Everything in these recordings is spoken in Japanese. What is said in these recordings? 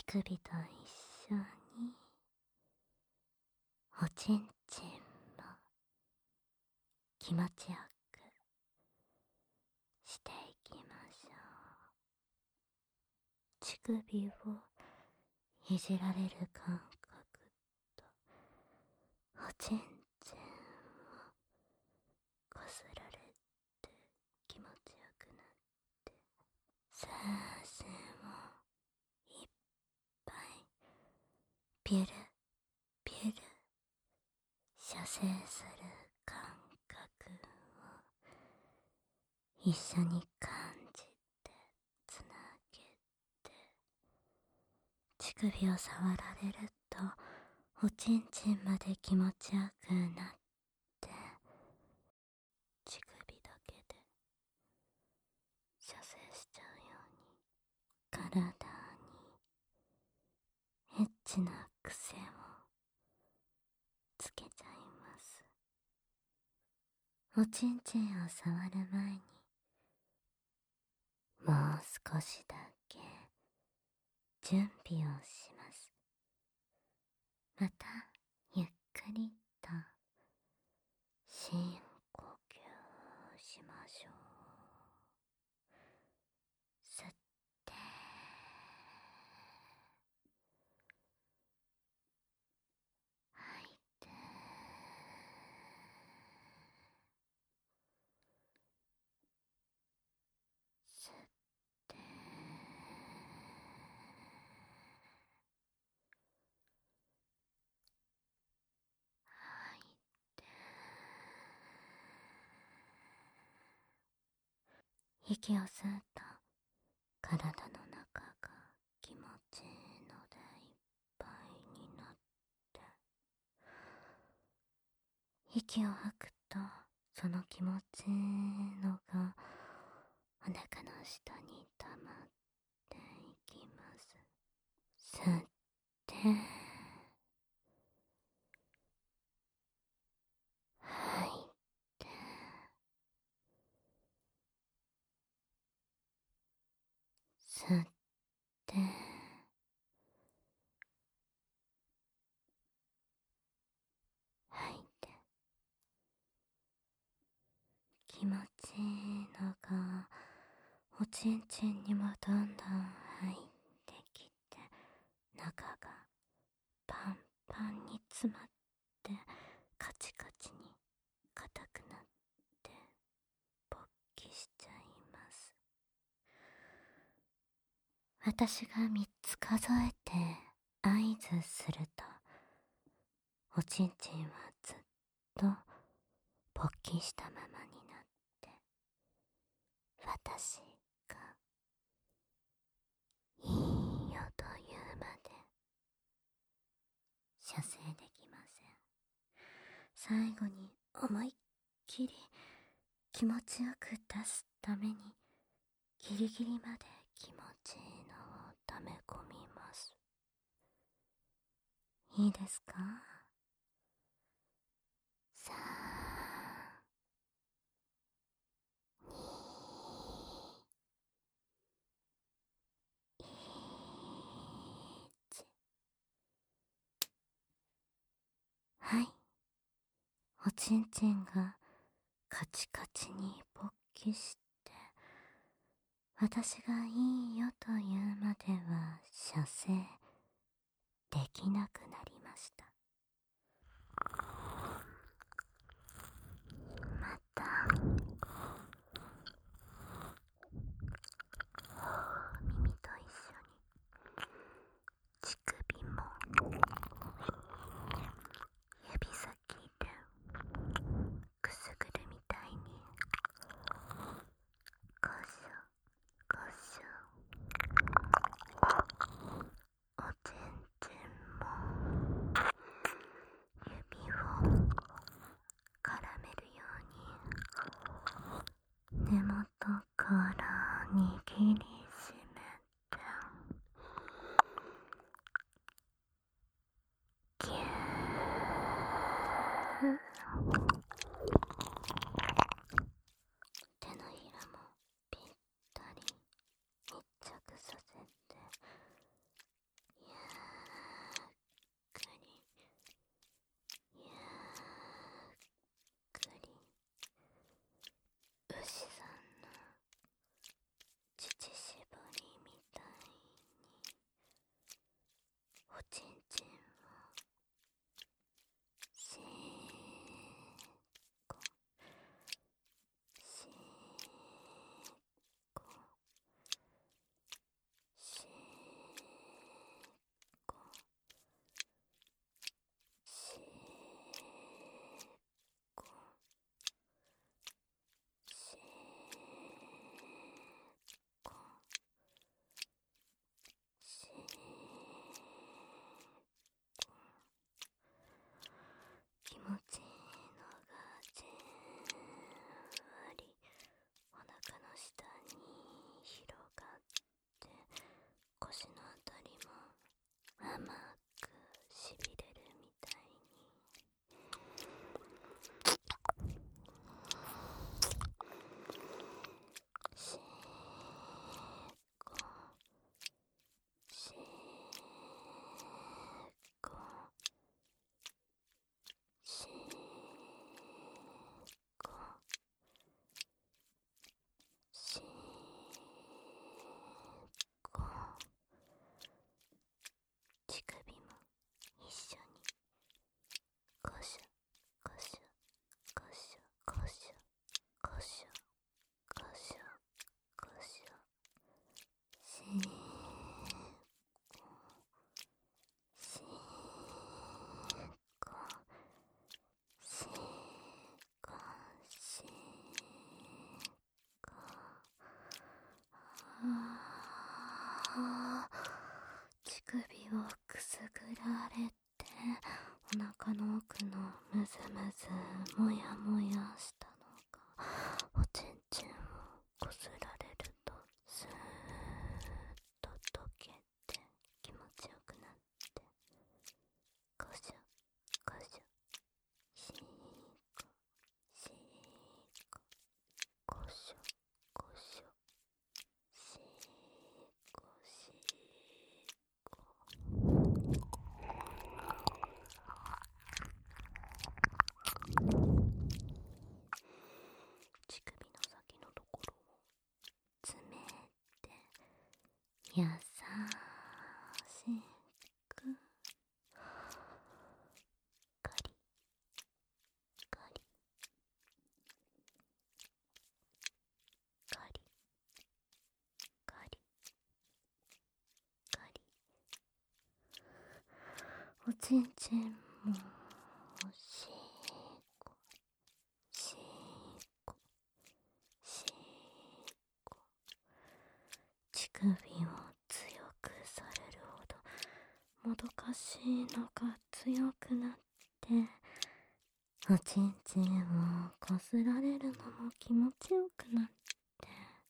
首と一緒におちんちんも気持ちよくしていきましょう。乳首をいじられる感覚とおちんちんをこすられて気持ちよくなって精子もいっぱいピュルピュル射精する感覚を一緒に感じてつなげて、乳首を触られるとおちんちんまで気持ちよくなって乳首だけで射精しちゃうように体にエッチな癖をつけちゃいます。おちんちんを触る前にもう少しだけ準備をします。またゆっくりと深呼吸しましょう。吸って吐いて、吸って吐いて、息を吸うと体の中が気持ちいいのでいっぱいになって、息を吐くとその気持ちいいのがお腹の下に溜まっていきます。吸って吐いて、吸って吐いて、気持ちいいのがおちんちんにもどんどん入ってきて、中がパンパンに詰まってカチカチに硬くなって勃起しちゃいます。私が3つ数えて合図するとおちんちんはずっと勃起したままになって、私がいいよと言うまで射精できません。最後に思いっきり気持ちよく出すためにギリギリまで気持ちいいのを溜め込みます。いいですか？3、2、1。はい。おちんちんがカチカチに勃起して、私がいいよと言うまでは射精できなくなりました。また耳と一緒に乳首も指先でくすぐるみたいにゴショゴショ、おちんちんも甘くしびれるみたいにしーこしーこしーこしーこ乳首も一緒にゴシャゴシャゴシャゴシャゴシャゴシャゴシャしーこしーこしーこしーこ乳首をくすぐられてお腹の奥のムズムズもやもやしたのがおちんちんをこすられるとスーッと溶けて気持ちよくなってゴシャゴシャシーコシーコゴシャゴシャシーコシーコ乳首の先のところを詰めて優しくガリガリガリガリガリおちんちんもしーこしーこしーこ乳首を強くされるほどもどかしいのが強くなっておちんちんをこすられるのも気持ちよくなって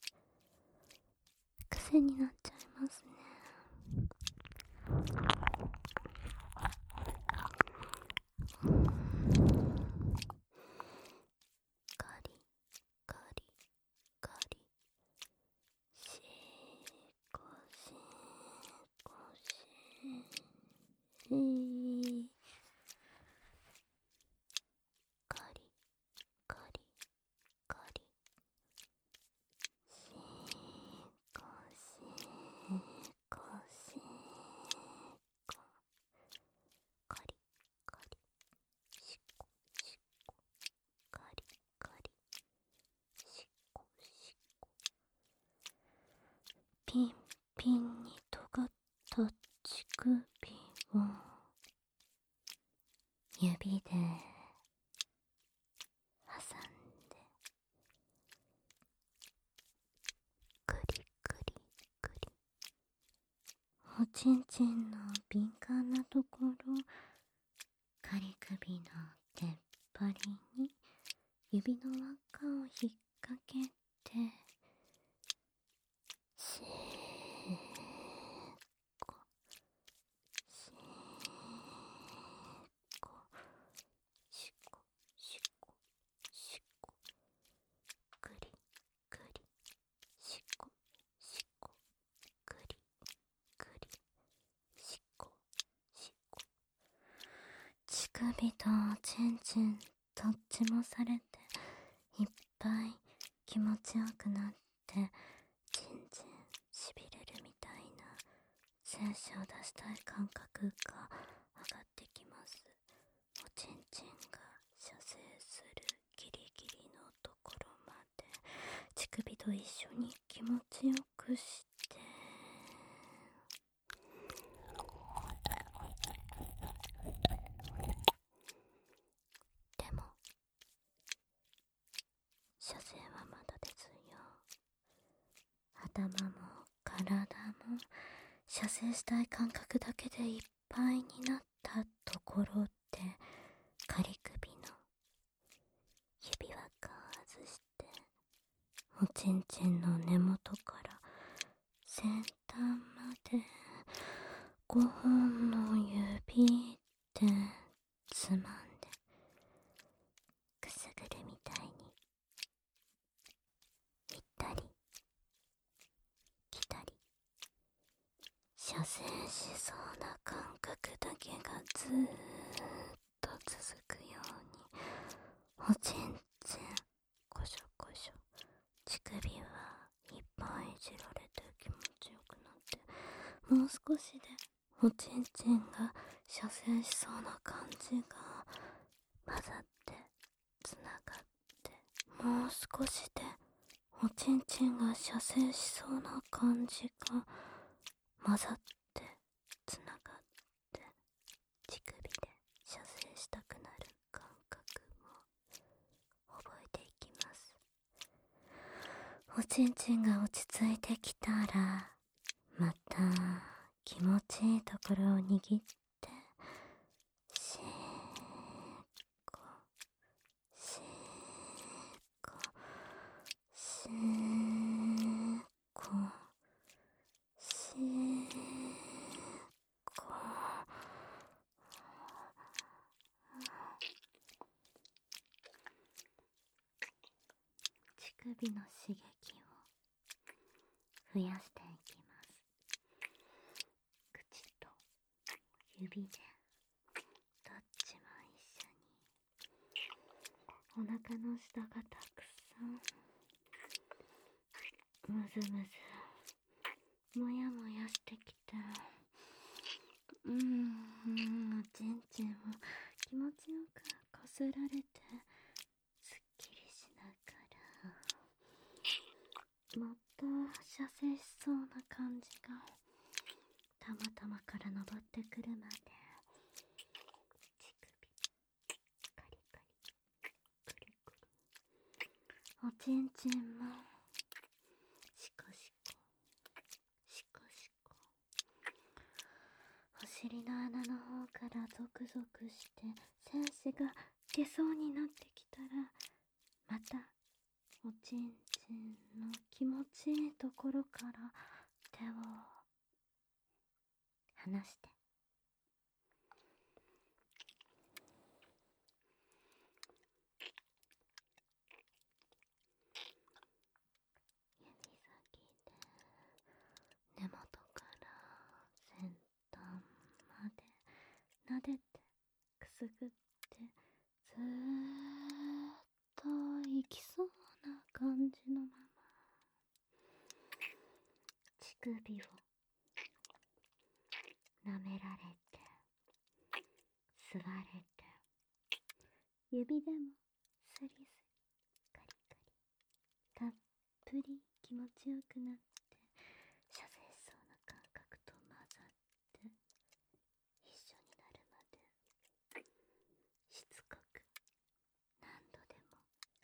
癖になっちゃいますね。ガリガリガリシーコシーコシーガリガリガリシーコシーコシーコガリガリシコシコガリガリシコシコピンピンに尖った乳首を指で挟んでグリグリグリおちんちんの敏感なところカリ首の出っ張りに指の輪っかを引っ掛けてシーコシーコシコシコシコグリグリシコシコグリグリシコシコ乳首とちんちんどっちもされていっぱい気持ちよくなってちんちんしびれるみたいな精子を出したい感覚が上がってきます。おちんちんが射精するギリギリのところまで乳首と一緒に気持ちよくしてでも射精はまだですよ。頭も体も射精したい感覚だけでいっぱいになったところで仮首の指輪が外しておちんちんの根元から先端まで5本の生しそうな感覚だけがずーっと続くように、おちんちんこしょこしょ、乳首はいっぱいいじられて気持ちよくなって、もう少しでおちんちんが射精しそうな感じが混ざってつながって、もう少しでおちんちんが射精しそうな感じが混ざってつながって乳首で射精したくなる感覚を覚えていきます。おちんちんが落ち着いてきたら、また気持ちいいところを握ってしーこしーこしーこしーこ、乳首の刺激を増やしていきます。口と指でどっちも一緒にお腹の下がたくさんむずむずもやもやしてきて、おちんちんを気持ちよくこすられてすっきりしながら、また射精しそうな感じがたまたまから登ってくるまで、乳首カリカリクリクリ、おちんちんもシコシコシコシコ、お尻の穴の方からゾクゾクして精子が出そうになってきたら、またおちんちんの気持ちいいところから手を離して指先で根元から先端まで撫でてくすぐって、ずーっといきそうな感じのまま乳首を舐められて吸われて、指でもスリスリカリカリ、たっぷり気持ちよくなって射精しそうな感覚と混ざって一緒になるまでしつこく何度でも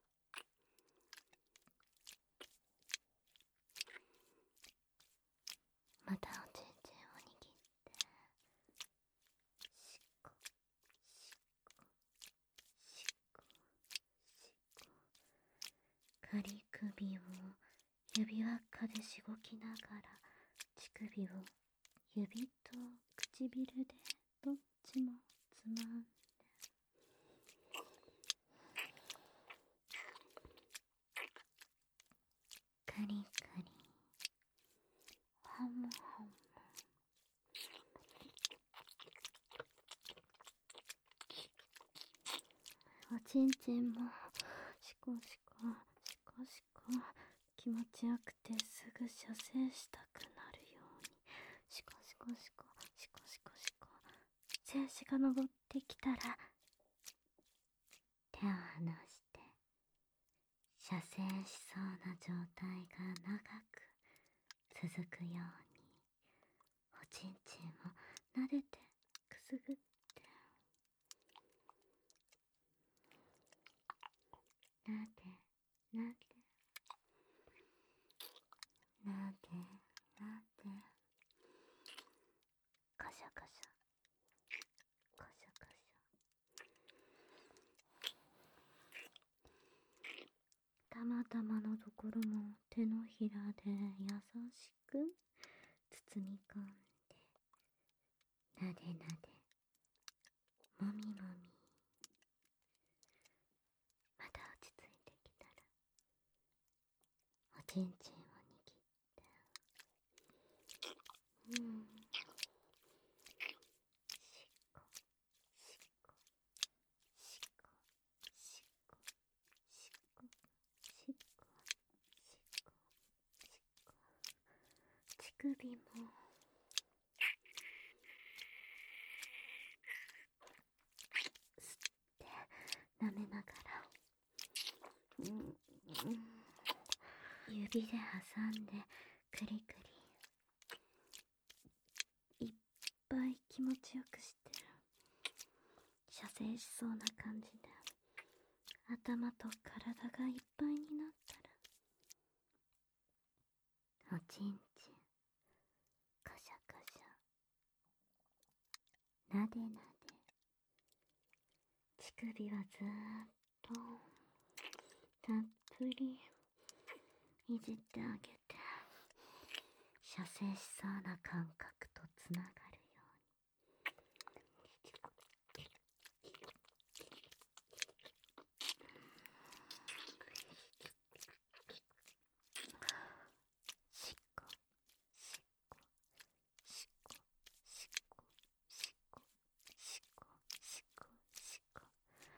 またおちんちんを握ってしっこしっこしっこしっこ、仮首を指輪っかでしごきながら乳首を指と唇でどっちもつまんで、カリカリハムハム、おちんちんもシコシコシコシコ気持ちよくてすぐ射精したくなるようにシコシコシコシコシコシコ、精子が昇ってきたら手を離して射精しそうな状態が長く続くようにおちんちんを撫でてくすぐって、なでなでなでなで、カシャカシャカシャカシャ、たまたまのところも手のひらで優しく包み込んで、なでなでもみもみ、また落ち着いてきたらおちんちんを握って、 首も吸って舐めながら、指で挟んでクリクリ、いっぱい気持ちよくしてる。射精しそうな感じで頭と体がいっぱいになったら、おちんちんカシャカシャ、なでなで、乳首はずーっとたっぷりいじってあげて、射精しそうな感覚とつながるように。しっこしっこしっこしっこしっこしっこしっこしっこ、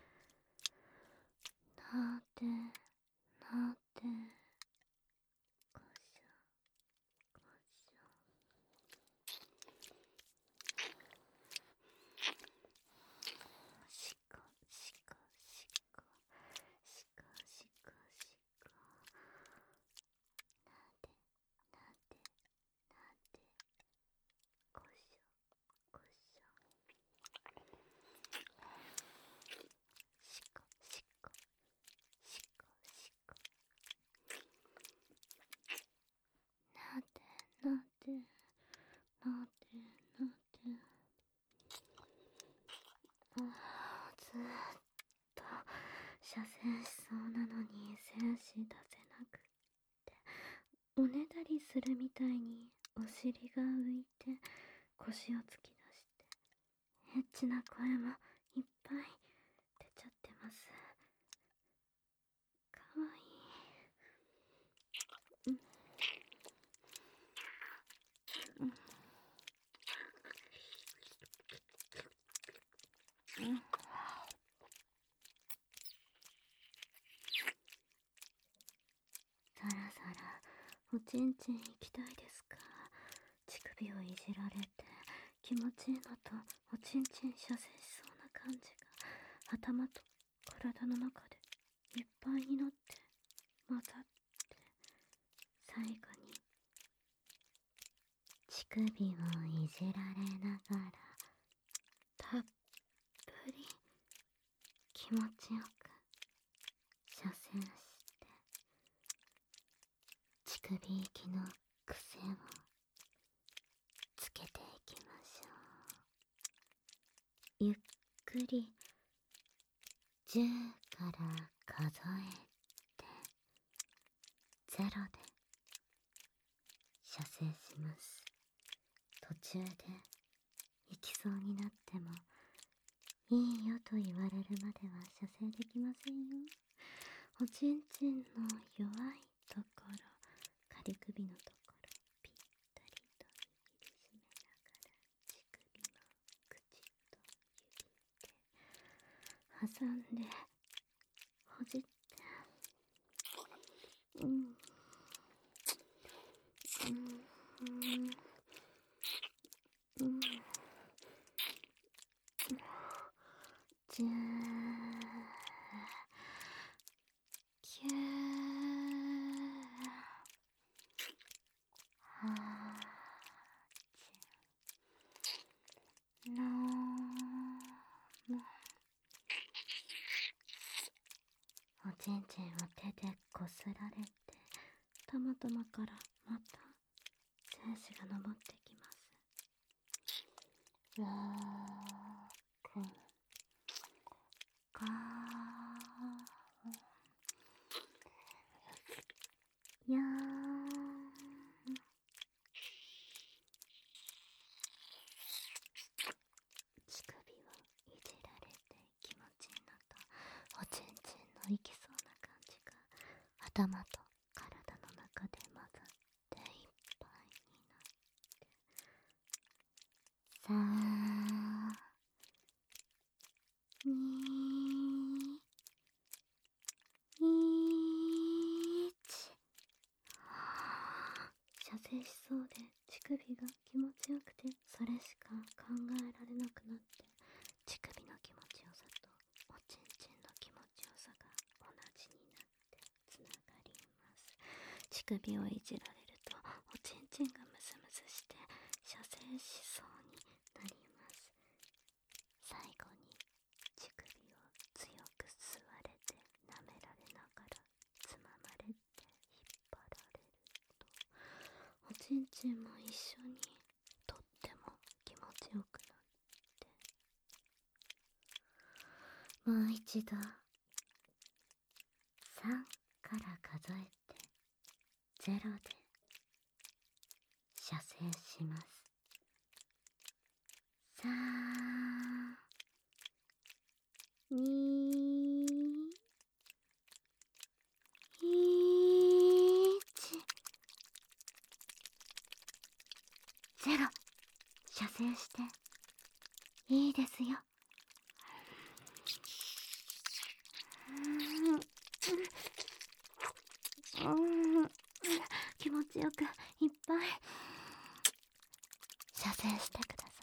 なでなで、こしょこしょ、しっこしっこしっこしっこしっこしっこ、なでなでなで、こしょこしょ、しっこしっこしっこしっこ、なでなでなでなで、ずーっと射精しそうなのに精子出せなくって、おねだりするみたいにお尻が浮いて腰を突き出して、エッチな声もいっぱい出ちゃってます。かわいい。そろそろおちんちん行きたいですか？乳首をいじられて気持ちいいのと、おちんちん射精しそうな感じが頭と体の中でいっぱいになって混ざって、最後に乳首をいじられながらたっぷり気持ちよく射精して、乳首息の癖をつけていきましょう。ゆっくり10から数えて0で射精します。途中で行きそうになってもいいよと言われるまでは射精できませんよ。おちんちんの弱いところ、仮首のところ、ぴったりと握りしめながら、乳首の口と指で挟んでほじって、10、9、8、7、おちんちんを手でこすられて、たまたまからまた精子が昇ってきます。6、5、4、乳首をいじられて気持ちいいのと、おちんちんのいきそうな感じが頭と体の中で混ざっていっぱいになって、3、2、1、射射精しそうで乳首が気持ちよくて、それしか考えられなくなって、乳首の気持ちよさとおちんちんの気持ちよさが同じになってつながります。乳首をいじられるとおちんちんがムスムスして射精しそうになります。最後に乳首を強く吸われて舐められながらつままれて引っ張られると、おちんちんも一緒にとっても気持ちよくなって、もう一度3から数えて0で射精します。3、2、1、0。射精していいですよ。気持ちよくいっぱい射精してくださ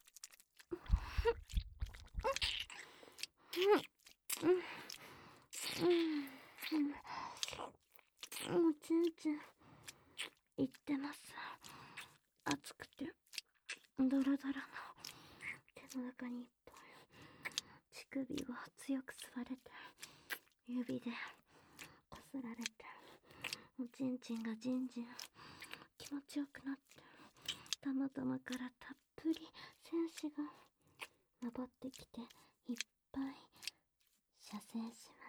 い。おちんちんいってます。熱くてドロドロの手の中にいっぱい乳首を強く吸われて、指でこすられて、おちんちんがじんじん気持ちよくなって、たまたまからたっぷり精子が登ってきていっぱい射精します。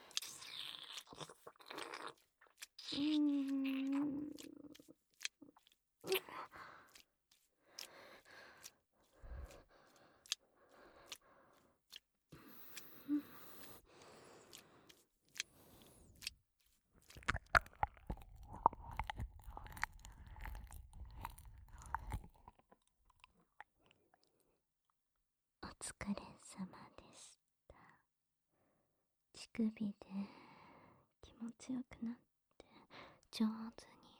お疲れ様でした。乳首で気持ちよくなって上手に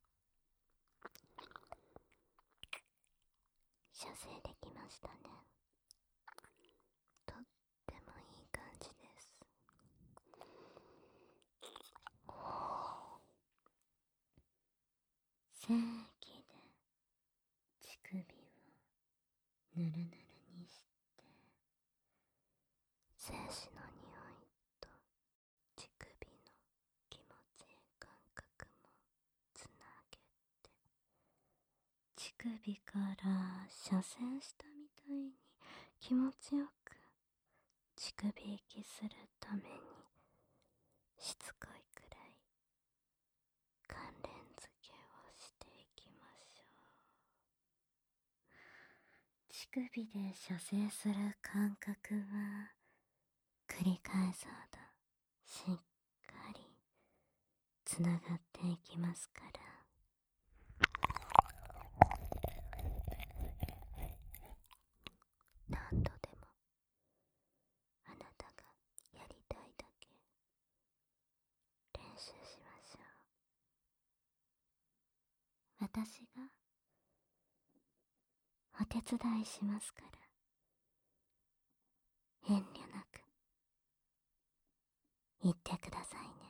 射精できましたね。とってもいい感じです。精液で乳首をぬるぬるにして精子の匂いと乳首の気持ちいい感覚もつなげて、乳首から射精したみたいに気持ちよく乳首息するためにしつこいくらい関連付けをしていきましょう。乳首で射精する感覚は繰り返そうとしっかりつながっていきますから、何度でもあなたがやりたいだけ練習しましょう。私がお手伝いしますから遠慮なく言ってくださいね。